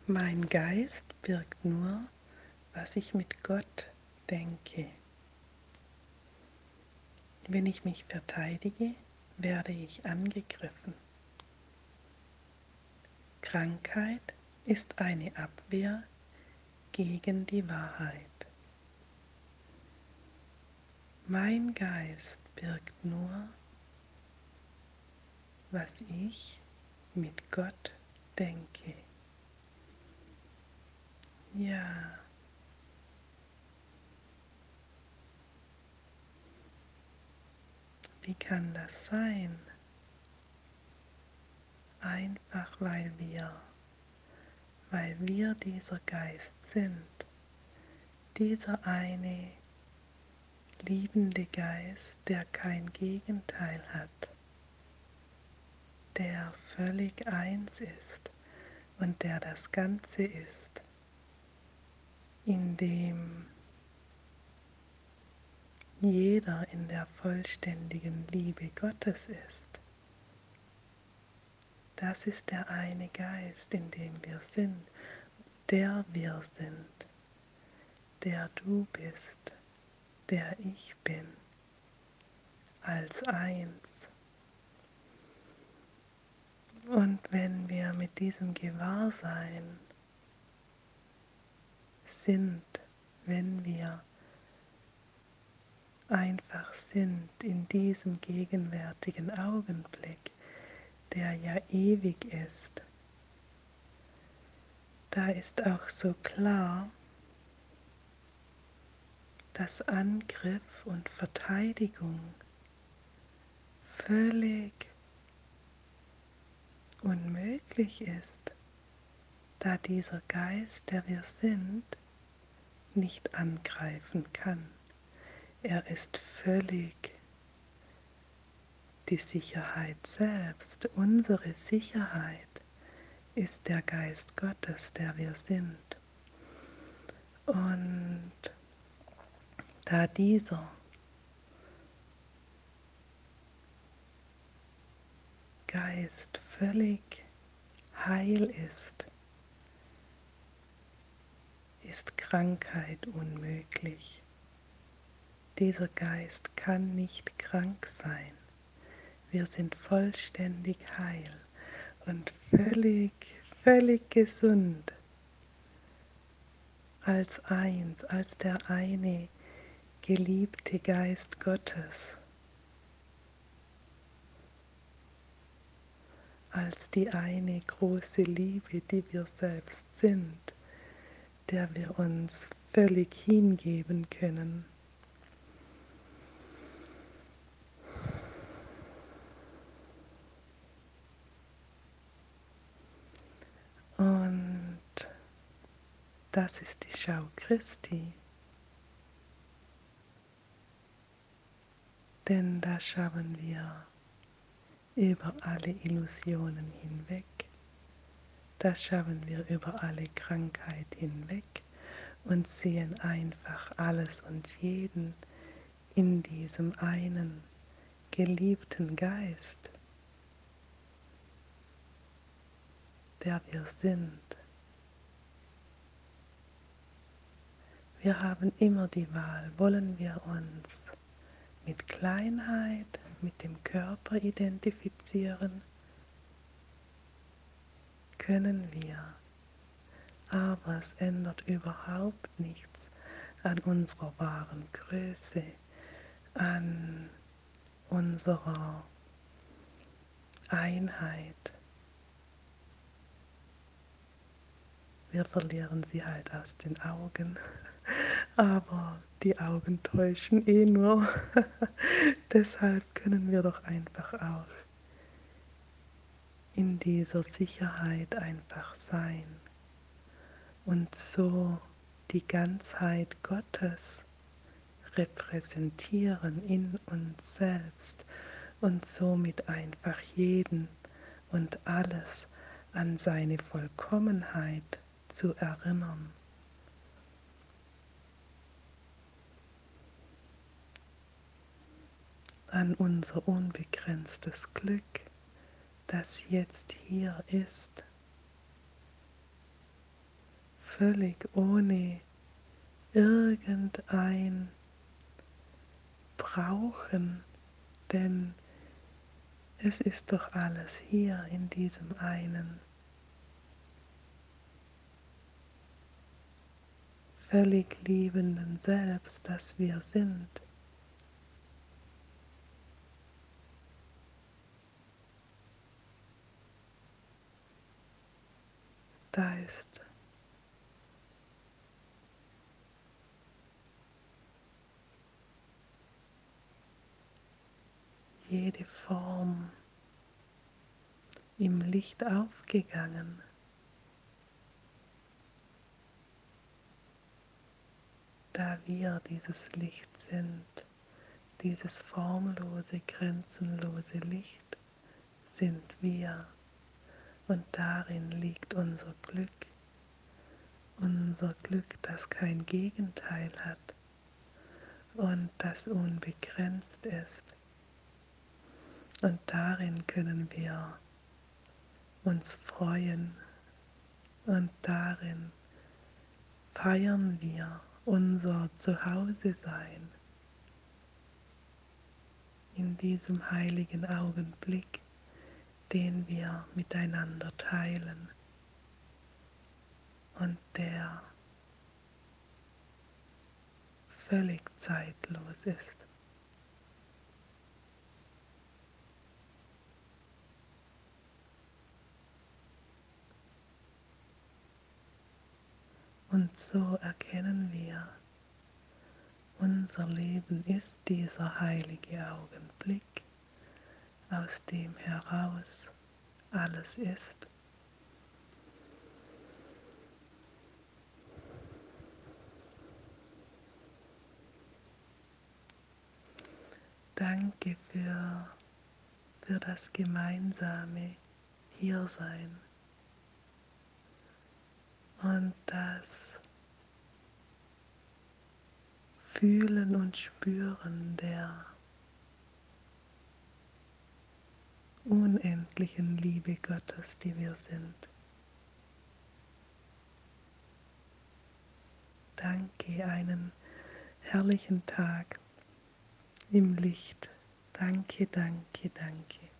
Mein Geist birgt nur, was ich mit Gott denke. Wenn ich mich verteidige, werde ich angegriffen. Krankheit ist eine Abwehr gegen die Wahrheit. Mein Geist birgt nur, was ich mit Gott denke. Ja, wie kann das sein? Einfach weil wir dieser Geist sind, dieser eine liebende Geist, der kein Gegenteil hat, der völlig eins ist und der das Ganze ist, in dem jeder in der vollständigen Liebe Gottes ist. Das ist der eine Geist, in dem wir sind, der wir sind, der du bist, der ich bin, als eins. Und wenn wir mit diesem Gewahrsein sind, wenn wir einfach sind in diesem gegenwärtigen Augenblick, der ja ewig ist, da ist auch so klar, dass Angriff und Verteidigung völlig unmöglich ist, da dieser Geist, der wir sind, nicht angreifen kann. Er ist völlig die Sicherheit selbst. Unsere Sicherheit ist der Geist Gottes, der wir sind. Und da dieser Geist völlig heil ist Krankheit unmöglich. Dieser Geist kann nicht krank sein. Wir sind vollständig heil und völlig gesund als eins, als der eine geliebte Geist Gottes, als die eine große Liebe, die wir selbst sind, der wir uns völlig hingeben können. Und das ist die Schau Christi, denn da schauen wir über alle Illusionen hinweg, da schauen wir über alle Krankheit hinweg und sehen einfach alles und jeden in diesem einen geliebten Geist, der wir sind. Wir haben immer die Wahl, wollen wir uns mit Kleinheit, mit dem Körper identifizieren, können wir, aber es ändert überhaupt nichts an unserer wahren Größe, an unserer Einheit. Wir verlieren sie halt aus den Augen, aber die Augen täuschen eh nur. Deshalb können wir doch einfach auch in dieser Sicherheit einfach sein und so die Ganzheit Gottes repräsentieren in uns selbst und somit einfach jeden und alles an seine Vollkommenheit zu erinnern. An unser unbegrenztes Glück, das jetzt hier ist. völlig ohne irgendein Brauchen, denn es ist doch alles hier in diesem einen völlig liebenden Selbst, das wir sind. Da ist jede Form im Licht aufgegangen, da wir dieses Licht sind, dieses formlose, grenzenlose Licht sind wir und darin liegt unser Glück, das kein Gegenteil hat und das unbegrenzt ist. Und darin können wir uns freuen und darin feiern wir unser Zuhause-Sein in diesem heiligen Augenblick, den wir miteinander teilen und der völlig zeitlos ist. Und so erkennen wir, unser Leben ist dieser heilige Augenblick, aus dem heraus alles ist. Danke für das gemeinsame Hiersein und das Fühlen und Spüren der unendlichen Liebe Gottes, die wir sind. Danke, einen herrlichen Tag im Licht. Danke, danke, danke.